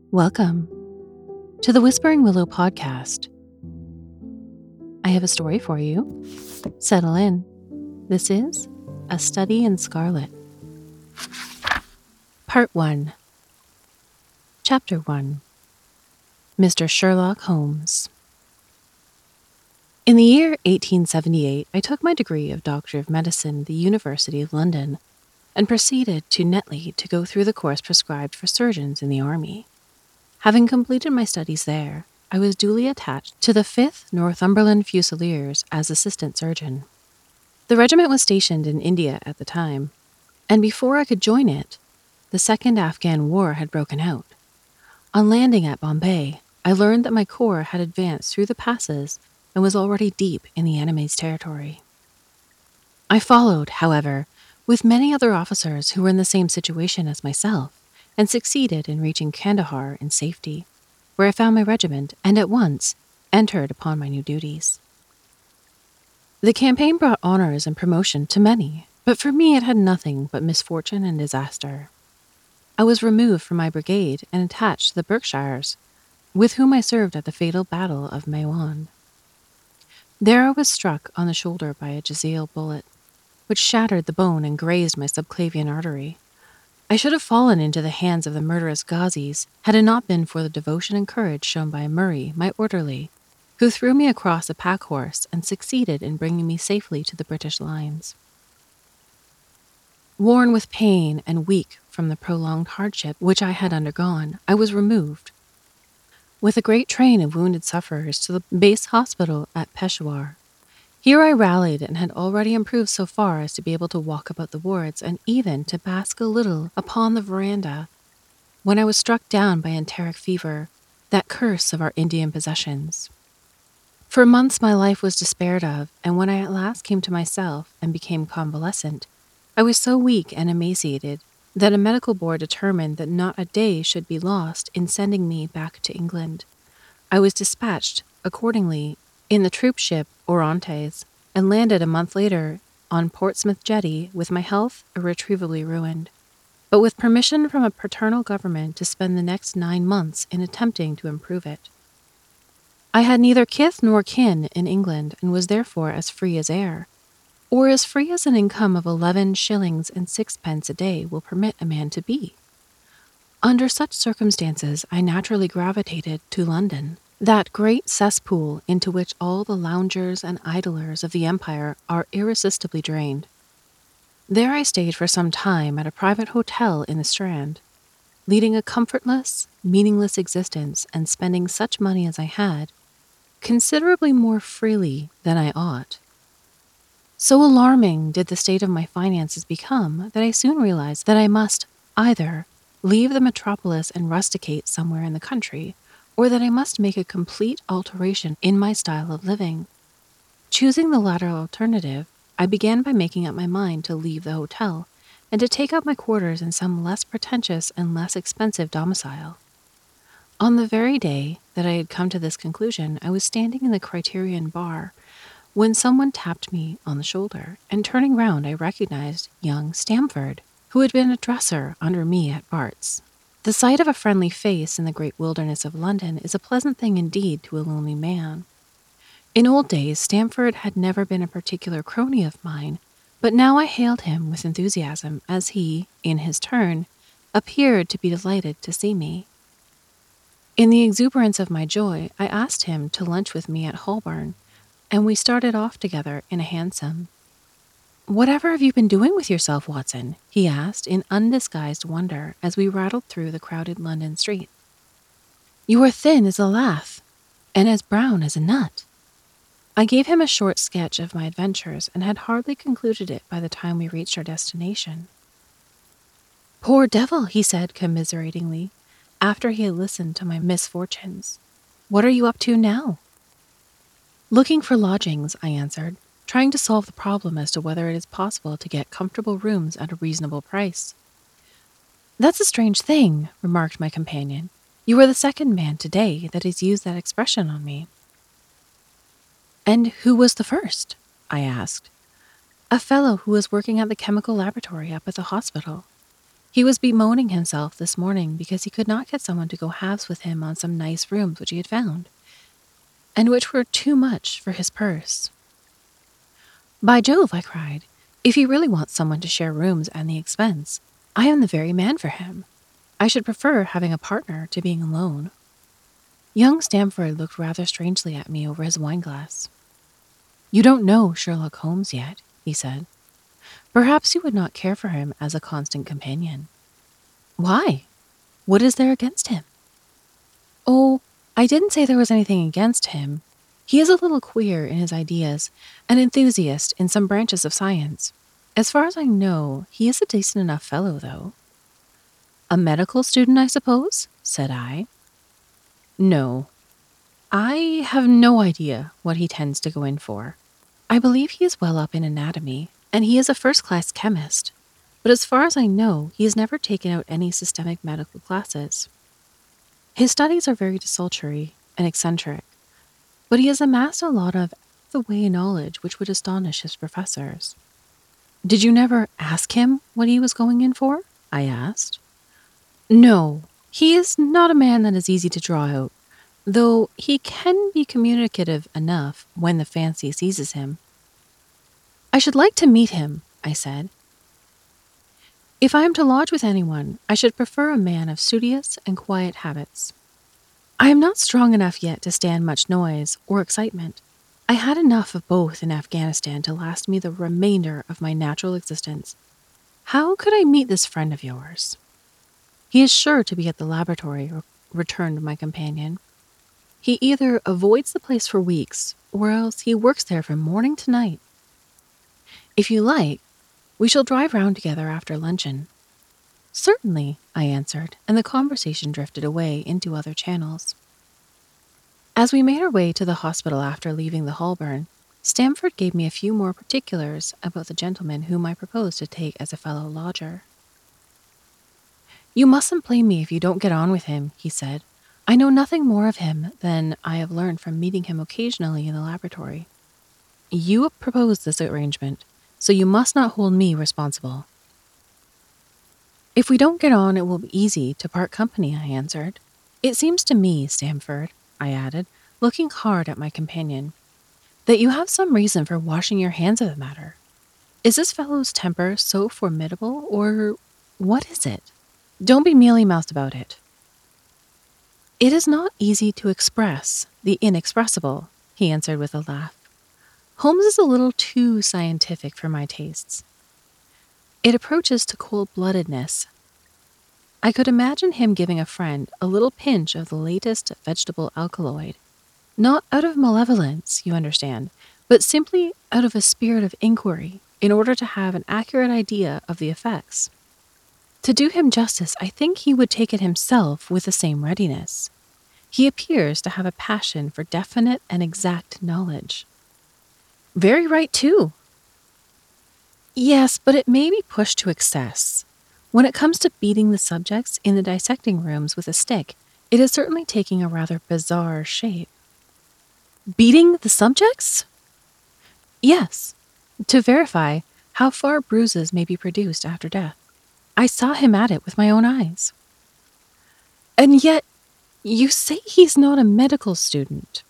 Welcome to the Whispering Willow podcast. I have a story for you. Settle in. This is A Study in Scarlet. Part 1. Chapter 1. Mr. Sherlock Holmes. In the year 1878, I took my degree of Doctor of Medicine at the University of London and proceeded to Netley to go through the course prescribed for surgeons in the army. Having completed my studies there, I was duly attached to the 5th Northumberland Fusiliers as assistant surgeon. The regiment was stationed in India at the time, and before I could join it, the Second Afghan War had broken out. On landing at Bombay, I learned that my corps had advanced through the passes and was already deep in the enemy's territory. I followed, however, with many other officers who were in the same situation as myself, and succeeded in reaching Kandahar in safety, where I found my regiment and at once entered upon my new duties. The campaign brought honors and promotion to many, but for me it had nothing but misfortune and disaster. I was removed from my brigade and attached to the Berkshires, with whom I served at the fatal Battle of Maiwand. There I was struck on the shoulder by a Jezail bullet, which shattered the bone and grazed my subclavian artery. I should have fallen into the hands of the murderous Ghazis had it not been for the devotion and courage shown by Murray, my orderly, who threw me across a pack horse and succeeded in bringing me safely to the British lines. Worn with pain and weak from the prolonged hardship which I had undergone, I was removed, with a great train of wounded sufferers, to the base hospital at Peshawar. Here I rallied and had already improved so far as to be able to walk about the wards and even to bask a little upon the veranda, when I was struck down by enteric fever, that curse of our Indian possessions. For months my life was despaired of, and when I at last came to myself and became convalescent, I was so weak and emaciated that a medical board determined that not a day should be lost in sending me back to England. I was dispatched, accordingly, in the troop ship Orontes, and landed a month later on Portsmouth Jetty with my health irretrievably ruined, but with permission from a paternal government to spend the next 9 months in attempting to improve it. I had neither kith nor kin in England and was therefore as free as air, or as free as an income of 11 shillings and 6 pence a day will permit a man to be. Under such circumstances, I naturally gravitated to London, that great cesspool into which all the loungers and idlers of the empire are irresistibly drained. There I stayed for some time at a private hotel in the Strand, leading a comfortless, meaningless existence and spending such money as I had, considerably more freely than I ought. So alarming did the state of my finances become that I soon realized that I must either leave the metropolis and rusticate somewhere in the country, or that I must make a complete alteration in my style of living. Choosing the latter alternative, I began by making up my mind to leave the hotel and to take up my quarters in some less pretentious and less expensive domicile. On the very day that I had come to this conclusion, I was standing in the Criterion bar when someone tapped me on the shoulder, and turning round I recognized young Stamford, who had been a dresser under me at Bart's. The sight of a friendly face in the great wilderness of London is a pleasant thing indeed to a lonely man. In old days, Stamford had never been a particular crony of mine, but now I hailed him with enthusiasm as he, in his turn, appeared to be delighted to see me. In the exuberance of my joy, I asked him to lunch with me at Holborn, and we started off together in a hansom. "Whatever have you been doing with yourself, Watson?" he asked in undisguised wonder as we rattled through the crowded London street. "You are thin as a lath, and as brown as a nut." I gave him a short sketch of my adventures and had hardly concluded it by the time we reached our destination. "Poor devil," he said commiseratingly, after he had listened to my misfortunes. "What are you up to now?" "Looking for lodgings," I answered, trying to solve the problem as to whether it is possible to get comfortable rooms at a reasonable price. "That's a strange thing," remarked my companion. "You are the second man today that has used that expression on me." "And who was the first?" I asked. "A fellow who was working at the chemical laboratory up at the hospital. He was bemoaning himself this morning because he could not get someone to go halves with him on some nice rooms which he had found, and which were too much for his purse. By Jove, I cried, if he really wants someone to share rooms and the expense, I am the very man for him. I should prefer having a partner to being alone. Young Stamford looked rather strangely at me over his wineglass. You don't know Sherlock Holmes yet, he said. Perhaps you would not care for him as a constant companion. Why? What is there against him? Oh, I didn't say there was anything against him. He is a little queer in his ideas, an enthusiast in some branches of science. As far as I know, he is a decent enough fellow, though. A medical student, I suppose? Said I. No. I have no idea what he tends to go in for. I believe he is well up in anatomy, and he is a first-class chemist. But as far as I know, he has never taken out any systemic medical classes. His studies are very desultory and eccentric, but he has amassed a lot of the way knowledge which would astonish his professors. Did you never ask him what he was going in for? I asked. No, he is not a man that is easy to draw out, though he can be communicative enough when the fancy seizes him. I should like to meet him, I said. If I am to lodge with anyone, I should prefer a man of studious and quiet habits. I am not strong enough yet to stand much noise or excitement. I had enough of both in Afghanistan to last me the remainder of my natural existence. How could I meet this friend of yours? He is sure to be at the laboratory, returned my companion. He either avoids the place for weeks, or else he works there from morning to night. If you like, we shall drive round together after luncheon. Certainly, I answered, and the conversation drifted away into other channels. As we made our way to the hospital after leaving the Holborn, Stamford gave me a few more particulars about the gentleman whom I proposed to take as a fellow lodger. You mustn't blame me if you don't get on with him, he said. I know nothing more of him than I have learned from meeting him occasionally in the laboratory. You proposed this arrangement, so you must not hold me responsible. If we don't get on, it will be easy to part company, I answered. It seems to me, Stamford, I added, looking hard at my companion, that you have some reason for washing your hands of the matter. Is this fellow's temper so formidable, or what is it? Don't be mealy-mouthed about it. It is not easy to express the inexpressible, he answered with a laugh. Holmes is a little too scientific for my tastes. It approaches to cold-bloodedness. I could imagine him giving a friend a little pinch of the latest vegetable alkaloid, not out of malevolence, you understand, but simply out of a spirit of inquiry, in order to have an accurate idea of the effects. To do him justice, I think he would take it himself with the same readiness. He appears to have a passion for definite and exact knowledge. Very right, too. Yes, but it may be pushed to excess. When it comes to beating the subjects in the dissecting rooms with a stick, it is certainly taking a rather bizarre shape. Beating the subjects? Yes, to verify how far bruises may be produced after death. I saw him at it with my own eyes. And yet, you say he's not a medical student.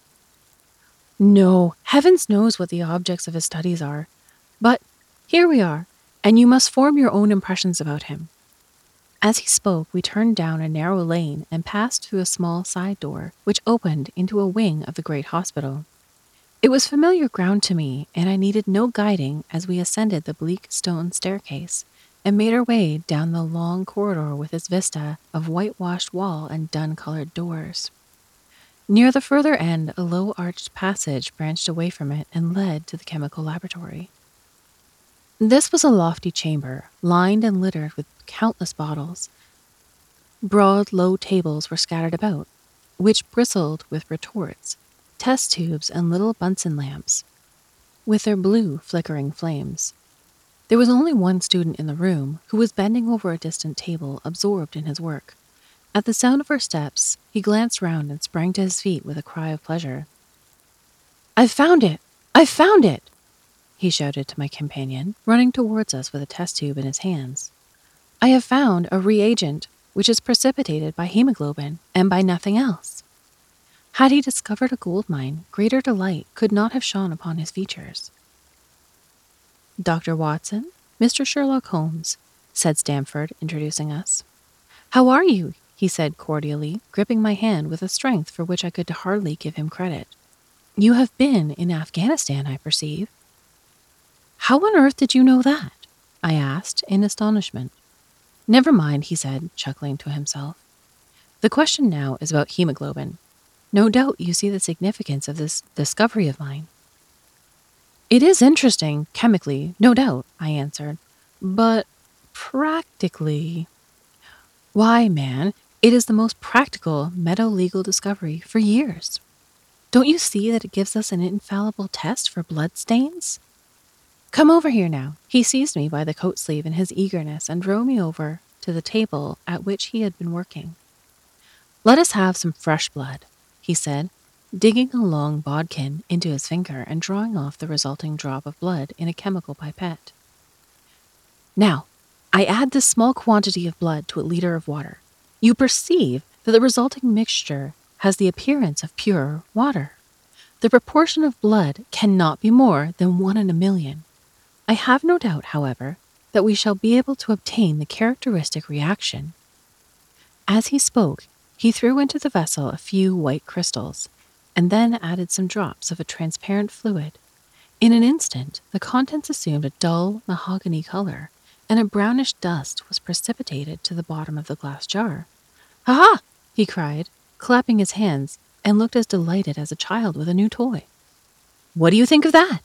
No, heavens knows what the objects of his studies are. But here we are, and you must form your own impressions about him. As he spoke, we turned down a narrow lane and passed through a small side door, which opened into a wing of the great hospital. It was familiar ground to me, and I needed no guiding as we ascended the bleak stone staircase and made our way down the long corridor with its vista of whitewashed wall and dun-colored doors. Near the further end, a low-arched passage branched away from it and led to the chemical laboratory. This was a lofty chamber, lined and littered with countless bottles. Broad, low tables were scattered about, which bristled with retorts, test tubes, and little Bunsen lamps, with their blue, flickering flames. There was only one student in the room, who was bending over a distant table, absorbed in his work. At the sound of her steps, he glanced round and sprang to his feet with a cry of pleasure. "I've found it! I've found it!" he shouted to my companion, running towards us with a test tube in his hands. I have found a reagent which is precipitated by hemoglobin and by nothing else. Had he discovered a gold mine, greater delight could not have shone upon his features. Dr. Watson, Mr. Sherlock Holmes, said Stamford, introducing us. How are you? He said cordially, gripping my hand with a strength for which I could hardly give him credit. You have been in Afghanistan, I perceive. How on earth did you know that? I asked in astonishment. Never mind, he said, chuckling to himself. The question now is about hemoglobin. No doubt you see the significance of this discovery of mine. It is interesting, chemically, no doubt, I answered. But practically... Why, man, it is the most practical medo-legal discovery for years. Don't you see that it gives us an infallible test for blood stains? Come over here now. He seized me by the coat sleeve in his eagerness and drove me over to the table at which he had been working. Let us have some fresh blood, he said, digging a long bodkin into his finger and drawing off the resulting drop of blood in a chemical pipette. Now, I add this small quantity of blood to a liter of water. You perceive that the resulting mixture has the appearance of pure water. The proportion of blood cannot be more than 1 in a million. I have no doubt, however, that we shall be able to obtain the characteristic reaction. As he spoke, he threw into the vessel a few white crystals, and then added some drops of a transparent fluid. In an instant, the contents assumed a dull mahogany color, and a brownish dust was precipitated to the bottom of the glass jar. "Ha-ha!" he cried, clapping his hands, and looked as delighted as a child with a new toy. "What do you think of that?"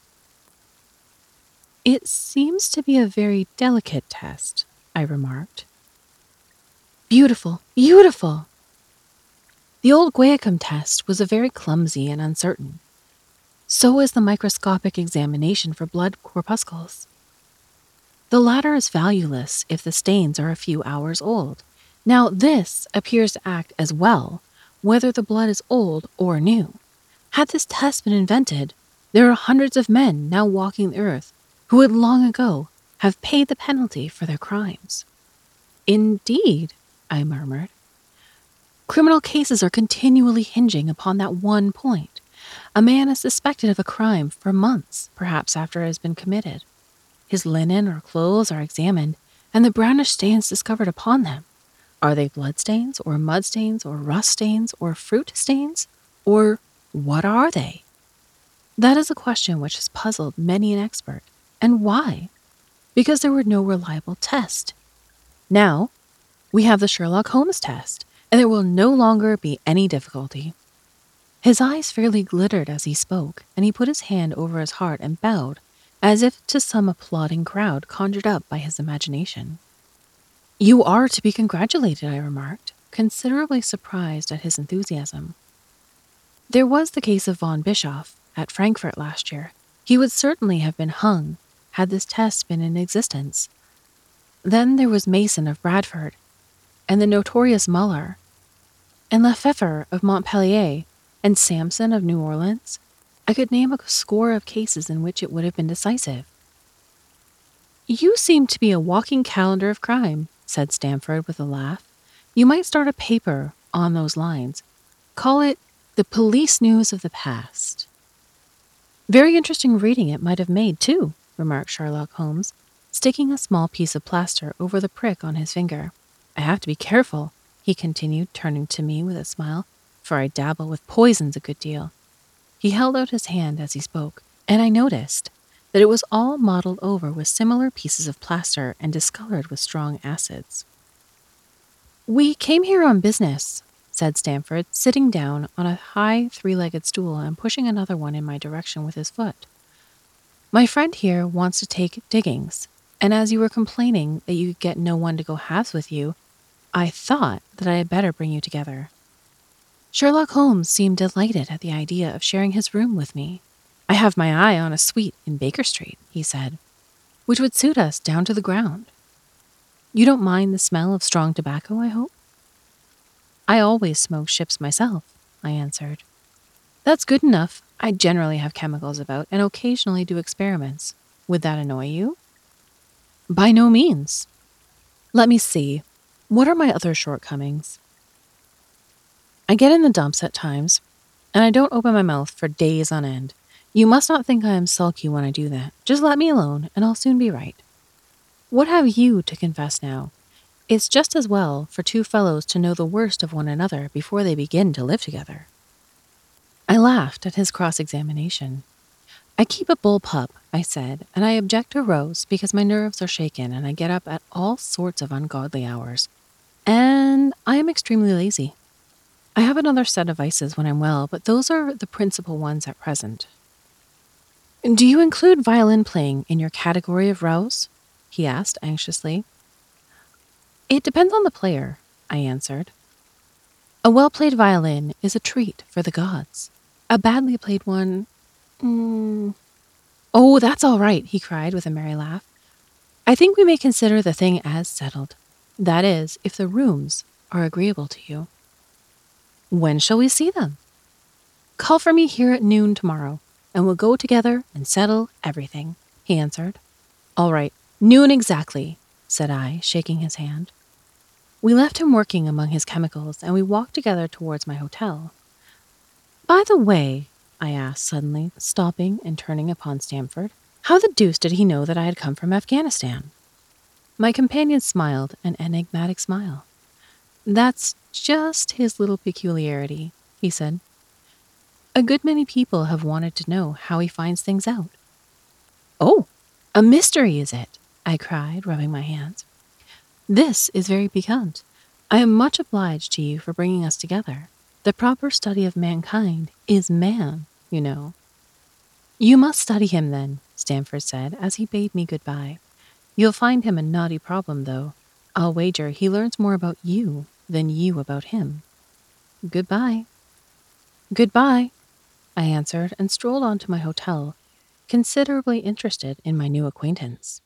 It seems to be a very delicate test, I remarked. Beautiful, beautiful! The old Guiacum test was a very clumsy and uncertain. So is the microscopic examination for blood corpuscles. The latter is valueless if the stains are a few hours old. Now this appears to act as well, whether the blood is old or new. Had this test been invented, there are hundreds of men now walking the earth who would long ago have paid the penalty for their crimes. Indeed, I murmured. Criminal cases are continually hinging upon that one point. A man is suspected of a crime for months, perhaps after it has been committed. His linen or clothes are examined, and the brownish stains discovered upon them. Are they blood stains, or mud stains, or rust stains, or fruit stains? Or what are they? That is a question which has puzzled many an expert. And why? Because there were no reliable test. Now, we have the Sherlock Holmes test, and there will no longer be any difficulty. His eyes fairly glittered as he spoke, and he put his hand over his heart and bowed, as if to some applauding crowd conjured up by his imagination. You are to be congratulated, I remarked, considerably surprised at his enthusiasm. There was the case of von Bischoff at Frankfurt last year. He would certainly have been hung had this test been in existence. Then there was Mason of Bradford, and the notorious Muller, and Lefevre of Montpellier, and Samson of New Orleans. I could name a score of cases in which it would have been decisive. You seem to be a walking calendar of crime, said Stamford with a laugh. You might start a paper on those lines. Call it the Police News of the Past. Very interesting reading it might have made, too, remarked Sherlock Holmes, sticking a small piece of plaster over the prick on his finger. I have to be careful, he continued, turning to me with a smile, for I dabble with poisons a good deal. He held out his hand as he spoke, and I noticed that it was all mottled over with similar pieces of plaster and discolored with strong acids. We came here on business, said Stamford, sitting down on a high three-legged stool and pushing another one in my direction with his foot. My friend here wants to take diggings, and as you were complaining that you could get no one to go halves with you, I thought that I had better bring you together. Sherlock Holmes seemed delighted at the idea of sharing his room with me. I have my eye on a suite in Baker Street, he said, which would suit us down to the ground. You don't mind the smell of strong tobacco, I hope? I always smoke ships myself, I answered. That's good enough. I generally have chemicals about and occasionally do experiments. Would that annoy you? By no means. Let me see. What are my other shortcomings? I get in the dumps at times, and I don't open my mouth for days on end. You must not think I am sulky when I do that. Just let me alone, and I'll soon be right. What have you to confess now? It's just as well for two fellows to know the worst of one another before they begin to live together. I laughed at his cross examination. I keep a bull pup, I said, and I object to Rose because my nerves are shaken and I get up at all sorts of ungodly hours. And I am extremely lazy. I have another set of vices when I'm well, but those are the principal ones at present. Do you include violin playing in your category of rouse? He asked anxiously. It depends on the player, I answered. A well played violin is a treat for the gods. A badly played one. Oh, that's all right, he cried with a merry laugh. I think we may consider the thing as settled. That is, if the rooms are agreeable to you. When shall we see them? Call for me here at noon tomorrow, and we'll go together and settle everything, he answered. All right, noon exactly, said I, shaking his hand. We left him working among his chemicals, and we walked together towards my hotel. By the way, I asked suddenly, stopping and turning upon Stamford, how the deuce did he know that I had come from Afghanistan? My companion smiled an enigmatic smile. That's just his little peculiarity, he said. A good many people have wanted to know how he finds things out. Oh, a mystery, is it? I cried, rubbing my hands. This is very piquant. I am much obliged to you for bringing us together. The proper study of mankind is man, you know. You must study him then, Stamford said as he bade me goodbye. You'll find him a knotty problem, though. I'll wager he learns more about you than you about him. Goodbye. Goodbye, I answered and strolled on to my hotel, considerably interested in my new acquaintance.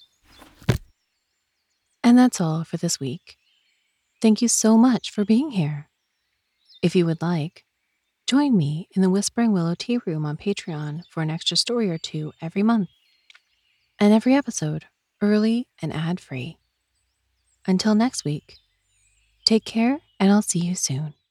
And that's all for this week. Thank you so much for being here. If you would like, join me in the Whispering Willow Tea Room on Patreon for an extra story or two every month, and every episode early and ad-free. Until next week, take care and I'll see you soon.